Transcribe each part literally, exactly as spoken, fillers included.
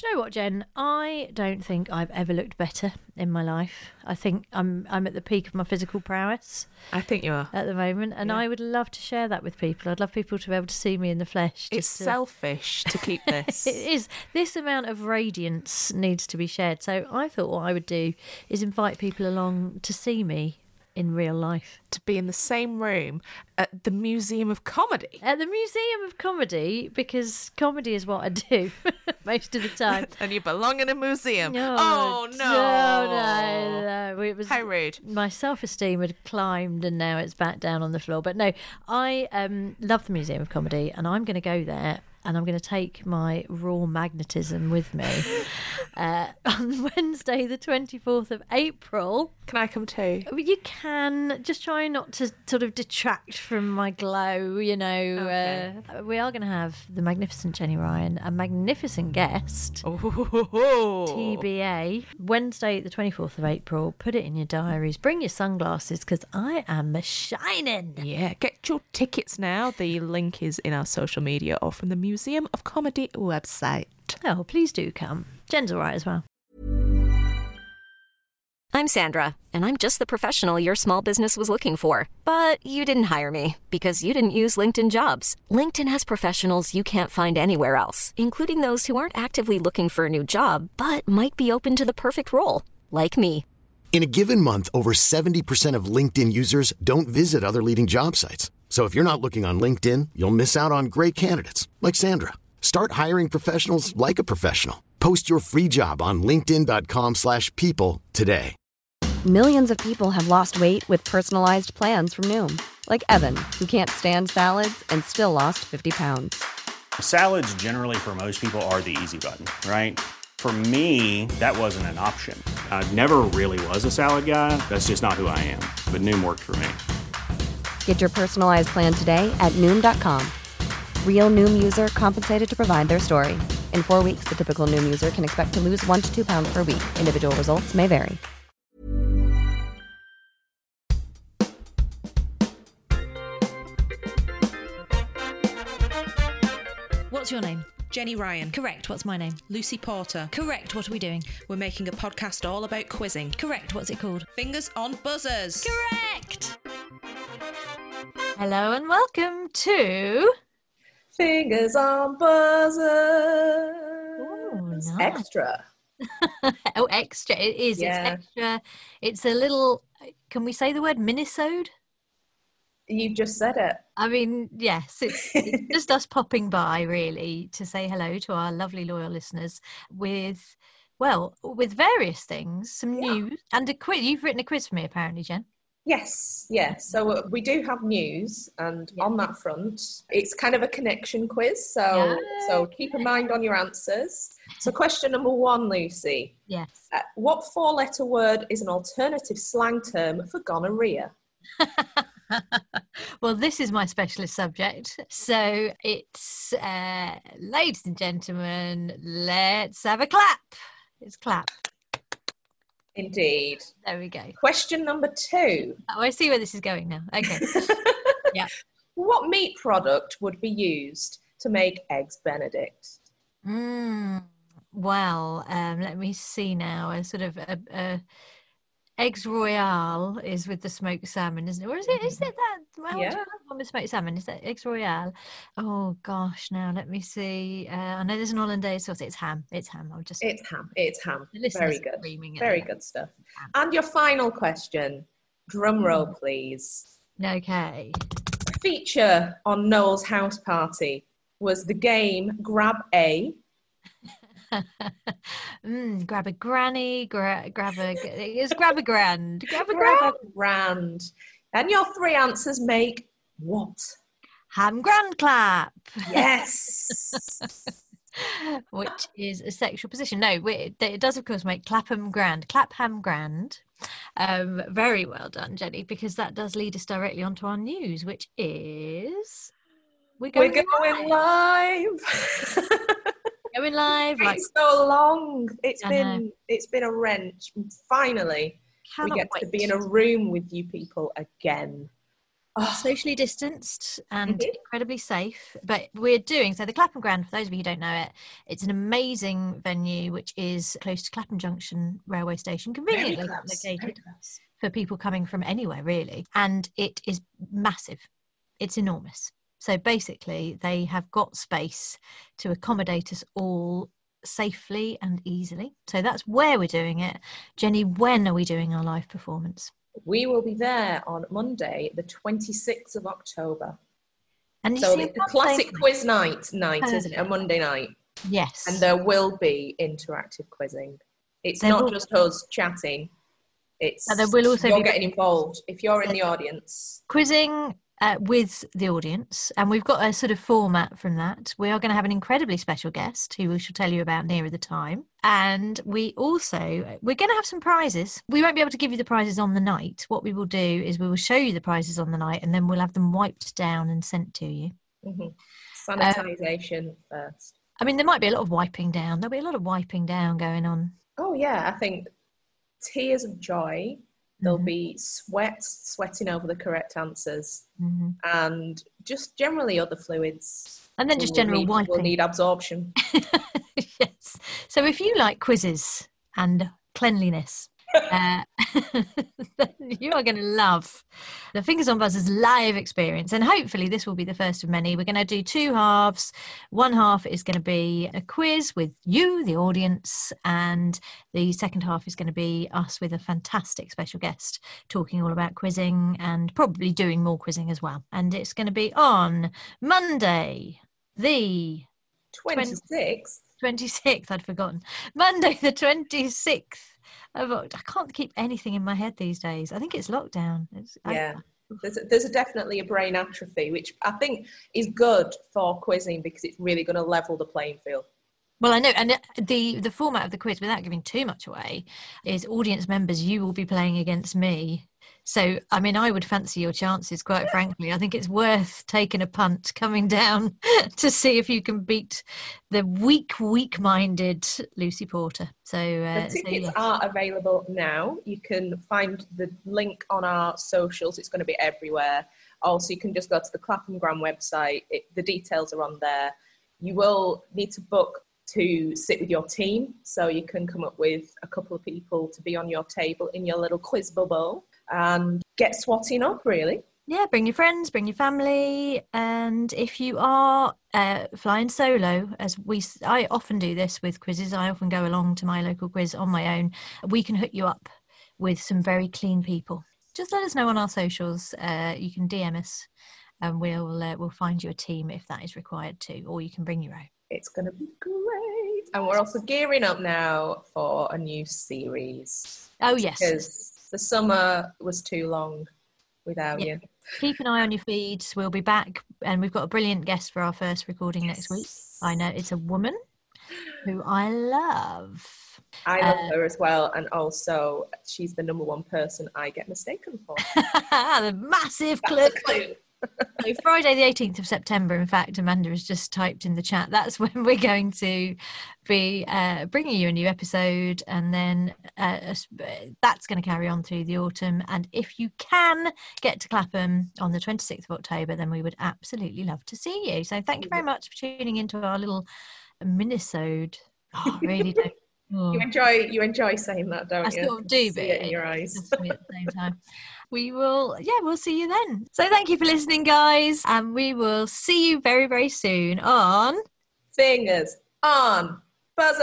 Do you know what, Jen? I don't think I've ever looked better in my life. I think I'm I'm at the peak of my physical prowess. I think you are. At the moment. And yeah. I would love to share that with people. I'd love people to be able to see me in the flesh. It's to... selfish to keep this. It is. This amount of radiance needs to be shared. So I thought what I would do is invite people along to see me in real life. To be in the same room at the Museum of Comedy. At the Museum of Comedy, because comedy is what I do most of the time. And you belong in a museum. No, oh, no. No, no, no. It was, how rude. My self-esteem had climbed and now it's back down on the floor. But no, I um, love the Museum of Comedy and I'm going to go there and I'm going to take my raw magnetism with me uh, on Wednesday, the twenty-fourth of April. Can I come too? You can. Just try not to sort of detract from my glow, you know. Okay. Uh, we are going to have the magnificent Jenny Ryan, a magnificent guest. Oh. T B A. Wednesday, the twenty-fourth of April. Put it in your diaries. Bring your sunglasses because I am shining. Yeah, get your tickets now. The link is in our social media or from the Museum of Comedy website. Oh, please do come. Jen's all right as well. I'm Sandra, and I'm just the professional your small business was looking for. But you didn't hire me because you didn't use LinkedIn Jobs. LinkedIn has professionals you can't find anywhere else, including those who aren't actively looking for a new job, but might be open to the perfect role, like me. In a given month, over seventy percent of LinkedIn users don't visit other leading job sites. So if you're not looking on LinkedIn, you'll miss out on great candidates like Sandra. Start hiring professionals like a professional. Post your free job on linkedin.com slash people today. Millions of people have lost weight with personalized plans from Noom. Like Evan, who can't stand salads and still lost fifty pounds. Salads generally for most people are the easy button, right? For me, that wasn't an option. I never really was a salad guy. That's just not who I am. But Noom worked for me. Get your personalized plan today at Noom dot com. Real Noom user compensated to provide their story. In four weeks, the typical Noom user can expect to lose one to two pounds per week. Individual results may vary. What's your name? Jenny Ryan. Correct. What's my name? Lucy Porter. Correct. What are we doing? We're making a podcast all about quizzing. Correct. What's it called? Fingers on Buzzers. Correct. Hello and welcome to Fingers on Buzzers. Oh, nice. Extra. Oh, extra. It is. Yeah. It's extra. It's a little, can we say the word minisode? You just said it. I mean, yes, it's, it's just us popping by, really, to say hello to our lovely loyal listeners with, well, with various things, some Yeah. news, and a quiz. You've written a quiz for me, apparently, Jen. Yes, yes. So uh, we do have news, and Yeah. on that front, it's kind of a connection quiz. So, Yeah. so keep in mind on your answers. So, question number one, Lucy. Yes. Uh, what four-letter word is an alternative slang term for gonorrhea? Well, this is my specialist subject. So it's, uh, ladies and gentlemen, let's have a clap. It's clap. Indeed. There we go. Question number two. Oh, I see where this is going now. Okay. Yeah. What meat product would be used to make eggs Benedict? Mm, well, um, let me see now. A sort of a, a eggs royale is with the smoked salmon, isn't it? Or is it? Is it that? Well, Yeah. one with smoked salmon. Is that eggs royale? Oh gosh, now let me see. Uh, I know there's an hollandaise sauce. It's ham. It's ham. I'm just. It's ham. It's ham. The listeners Very are good. screaming at Very me. good stuff. And your final question. Drum roll, please. Okay. A feature on Noel's house party was the game Grab A. mm, grab a granny. Gra- grab a. It's grab a grand. Grab a Grab grand. a grand. And your three answers make what? Ham grand clap. Yes. Which is a sexual position. No, it, it does, of course, make Clapham grand. Clapham grand. Um, very well done, Jenny, because that does lead us directly onto our news, which is... We're going, We're going live. live. Going live. Like, It's so long. It's I been know. it's been a wrench. Finally, cannot we get wait. to be in a room with you people again. Oh. Socially distanced and Mhm. incredibly safe. But we're doing, so the Clapham Grand, for those of you who don't know it, it's an amazing venue which is close to Clapham Junction railway station, conveniently located for people coming from anywhere, really. And it is massive. It's enormous. So basically, they have got space to accommodate us all safely and easily. So that's where we're doing it. Jenny, when are we doing our live performance? We will be there on Monday, the twenty-sixth of October. And so see, it's a classic quiz night, night, Perfect. isn't it? A Monday night. Yes. And there will be interactive quizzing. It's there not will... just us chatting. It's and there will also you're be getting involved. If you're in the audience. Quizzing uh, with the audience, and we've got a sort of format from that. We are going to have an incredibly special guest who we shall tell you about nearer the time. And we also, we're going to have some prizes. We won't be able to give you the prizes on the night. What we will do is we will show you the prizes on the night, and then we'll have them wiped down and sent to you. Mm-hmm. Sanitization um, first. I mean, there might be a lot of wiping down. There'll be a lot of wiping down going on. Oh, yeah. I think tears of joy. There'll mm-hmm. be sweat, sweating over the correct answers, mm-hmm. and just generally other fluids. And then just general need, wiping. We'll need absorption. Yes. So if you like quizzes and cleanliness, uh, then you are going to love the Fingers on Buzzers live experience. And hopefully this will be the first of many. We're going to do two halves. One half is going to be a quiz with you, the audience, and the second half is going to be us with a fantastic special guest talking all about quizzing and probably doing more quizzing as well. And it's going to be on Monday, the twenty-sixth. twenty-sixth, I'd forgotten. Monday the twenty-sixth. I can't keep anything in my head these days. I think it's lockdown. It's, yeah. I, there's, a, there's a definitely a brain atrophy, which I think is good for quizzing because it's really going to level the playing field. Well, I know. And the, the format of the quiz, without giving too much away, is audience members, you will be playing against me. So, I mean, I would fancy your chances, quite frankly. I think it's worth taking a punt coming down to see if you can beat the weak, weak-minded Lucy Porter. So, uh, the tickets so, yeah. are available now. You can find the link on our socials. It's going to be everywhere. Also, you can just go to the Clapham Grand website. It, the details are on there. You will need to book to sit with your team. So you can come up with a couple of people to be on your table in your little quiz bubble and get swatting up, really. Yeah, bring your friends, bring your family. And if you are uh, flying solo, as we, I often do this with quizzes, I often go along to my local quiz on my own. We can hook you up with some very clean people. Just let us know on our socials. Uh, you can D M us and we'll, uh, we'll find you a team if that is required too, or you can bring your own. It's going to be great. And we're also gearing up now for a new series. Oh, yes. Because the summer was too long without yeah. you. Keep an eye on your feeds. We'll be back, and we've got a brilliant guest for our first recording yes. next week. I know it's a woman who I love. I love uh, her as well, and also she's the number one person I get mistaken for. The massive clue. clue. So Friday the eighteenth of September, in fact, Amanda has just typed in the chat, that's when we're going to be uh, bringing you a new episode, and then uh, that's going to carry on through the autumn. And if you can get to Clapham on the twenty-sixth of October, then we would absolutely love to see you. So thank you very much for tuning into our little minisode. Oh, I really don't. Oh. You enjoy you enjoy saying that, don't I you? sort of do, see but it in your eyes. At the same time. We will, yeah, we'll see you then. So thank you for listening, guys, and we will see you very, very soon on Fingers on Buzzers.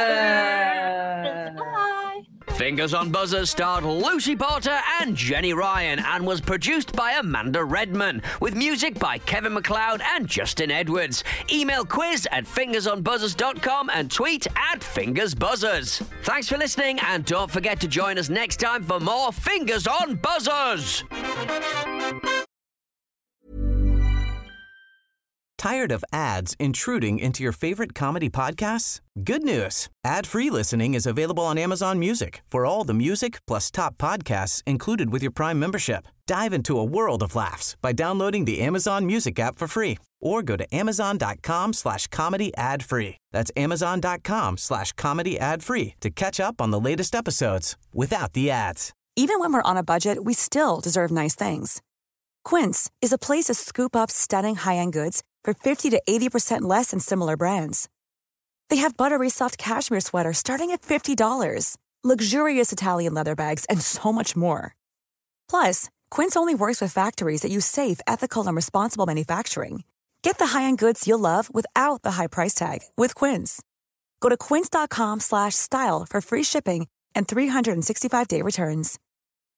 Bye. Fingers on Buzzers starred Lucy Porter and Jenny Ryan and was produced by Amanda Redman with music by Kevin MacLeod and Justin Edwards. Email quiz at fingers on buzzers dot com and tweet at fingersbuzzers. Thanks for listening, and don't forget to join us next time for more Fingers on Buzzers. Tired of ads intruding into your favorite comedy podcasts? Good news. Ad-free listening is available on Amazon Music for all the music plus top podcasts included with your Prime membership. Dive into a world of laughs by downloading the Amazon Music app for free or go to amazon.com slash comedy ad free. That's amazon.com slash comedy ad free to catch up on the latest episodes without the ads. Even when we're on a budget, we still deserve nice things. Quince is a place to scoop up stunning high-end goods for fifty to eighty percent less than similar brands. They have buttery soft cashmere sweaters starting at fifty dollars, luxurious Italian leather bags, and so much more. Plus, Quince only works with factories that use safe, ethical, and responsible manufacturing. Get the high-end goods you'll love without the high price tag with Quince. Go to quince.com slash style for free shipping and three sixty-five day returns.